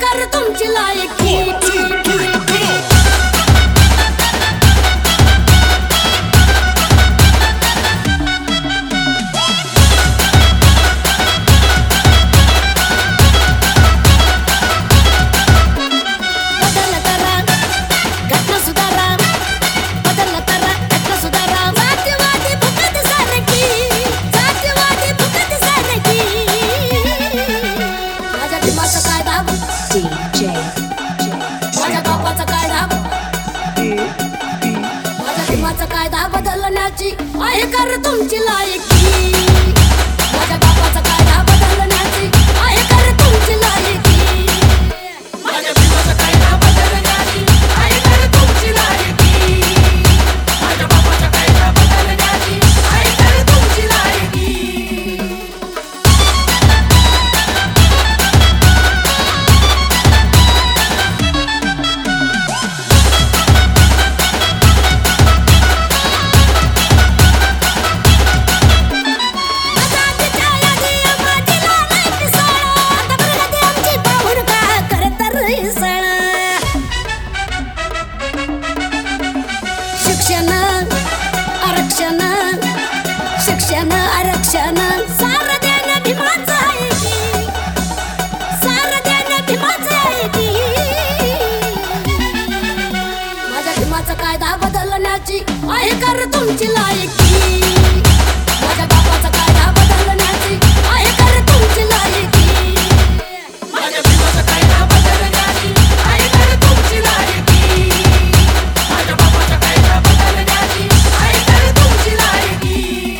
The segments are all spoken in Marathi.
कर तुमची लायकी कायदा बदलण्याची आहे कर तुमची लायकी माझ्या बापाचा कायदा बदलण्याची आहे कर तुमची लायकी माझ्या बापाचा कायदा बदलण्याची आहे कर तुमची लायकी माझ्या बापाचा कायदा बदलण्याची आहे कर तुमची लायकी शिक्षण आरक्षण सारं देणं भीमाचं आहे की सारं देणं भीमाचं आहे की माझ्या भीमाचा कायदा बदलण्याची आहे कर तुमची लायकी माझ्या बापाचा कायदा बदलण्याची आहे कर तुमची लायकी माझ्या भीमाचा कायदा बदलण्याची आहे कर तुमची लायकी माझ्या बापाचा कायदा बदलण्याची आहे कर तुमची लायकी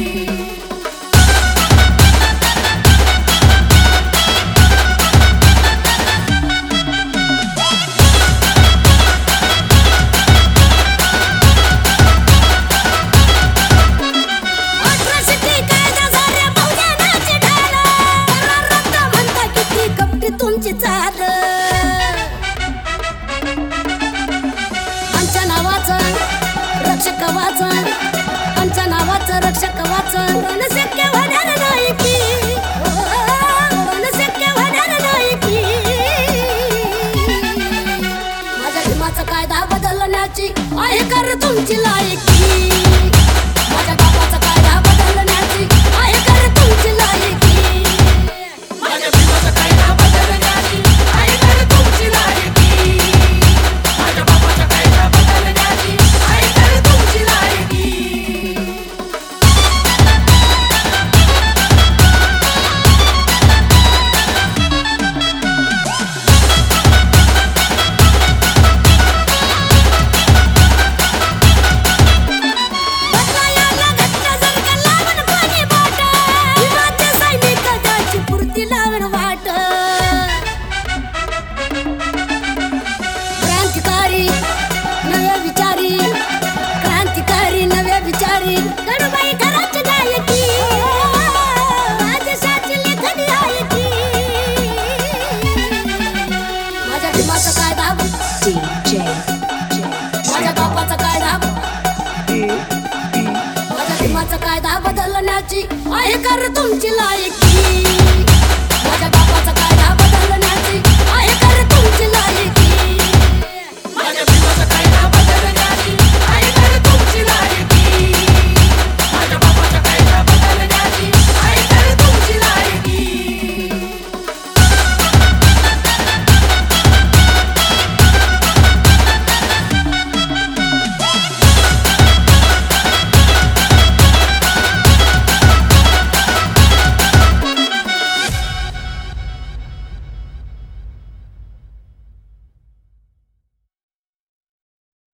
तुमची चाल आमच्या नावाचं रक्षक वाचन आमच्या नावाचं रक्षक वाचन शक्य होणार नाही की शक्य होणार नाही की माझ्या भीमाचा कायदा बदलण्याची आहे कर तुमची लायकी माझ्या बापाचा कायदा बदलण्याची आहे कर तुमची लायकी माझ्या भीमाचा कायदा बदलण्याची आहे कर तुमची लायकी माझ्या बापाचा कायदा बदलण्याची आहे कर तुमची लायकी माझ्या बापाचा कायदा माझ्या भीमाचा कायदा बदलण्याची आहे कर तुमची लायकी